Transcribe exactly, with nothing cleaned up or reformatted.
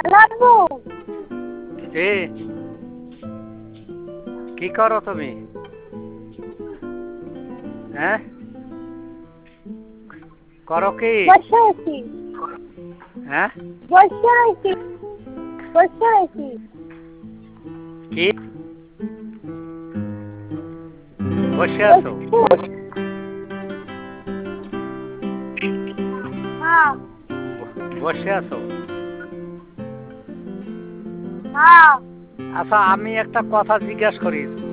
লাগবো এ কি করো তুমি? হ্যাঁ করো কি? বসে আছি হ্যাঁ বসে আছি বসে আছি কি বসে আছো? হ্যাঁ বসে আছো? হ্যাঁ আচ্ছা আমি একটা কথা জিজ্ঞাসা করি,